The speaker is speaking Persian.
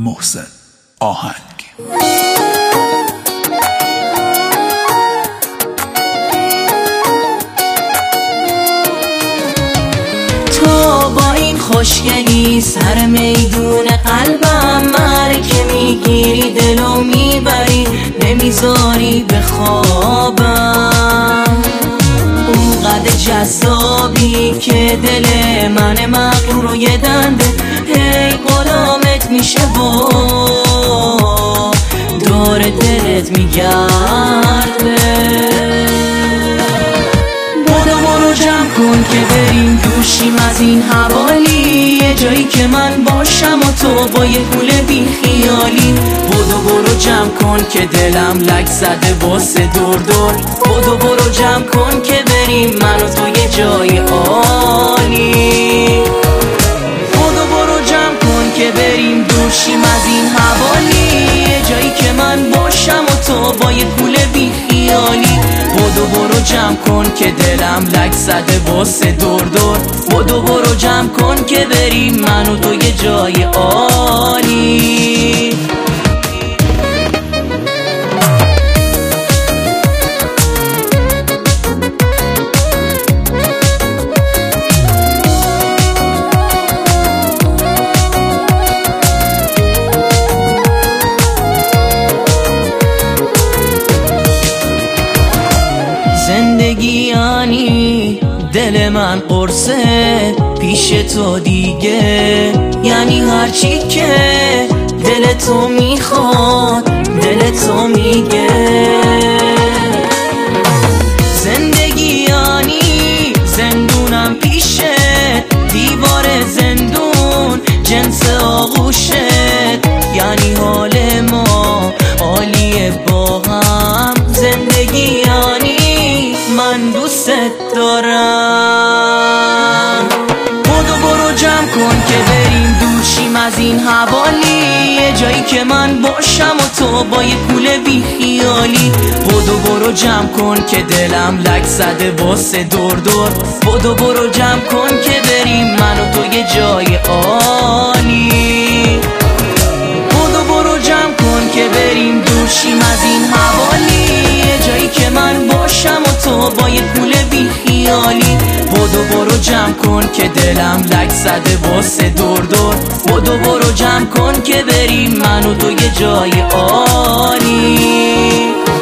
محسن آهنگ. تو با این خوشگلی سر میدون قلبم مرکه میگیری، دلو میبری نمیذاری بخوابم. اونقدر جذابی که دل من مغرور و یه دنده هی غلامت میشه و دور دلت میگرده. برو جمع کن که بریم دوشیم از این حوالی، یه جایی که من باشم و تو با یه پول بی خیالی. برو جمع کن که دلم لک زده واسه دور دور. برو جمع کن که بریم من و تو یه جای عالی. برو جمع کن که بریم دوشیم از این حوالی، یه جایی که من باشم و تو با یه پول بی خیالی. برو جمع کن که دلم لک زده واسه دور دور. برو جمع کن که بریم من و تو یه جای عالی. زندگی یعنی دل من قرصه پیش تو دیگه، یعنی هرچی که دل تو میخواد دل تو میگه. زندگی یعنی زندونم پیشت، دیوار زندون جنس آغوشت، یعنی حال ما عالیه با هم. زندگی یعنی من دوست دارم. برو جمع کن که بریم دوشیم از این حوالی، یه جایی که من باشم و تو با یه پول بی خیالی. برو جمع کن که دلم لک زده واسه دور دور. برو جمع کن که بریم من و تو یه جای عالی. برو جمع کن که بریم دوشیم از این حوالی، یه جایی که من باشم و تو با یه پول بی خیالی. برو جمع کن که دلم لک زده واسه دور دور. برو جمع کن که بریم من و تو یه جای عالی.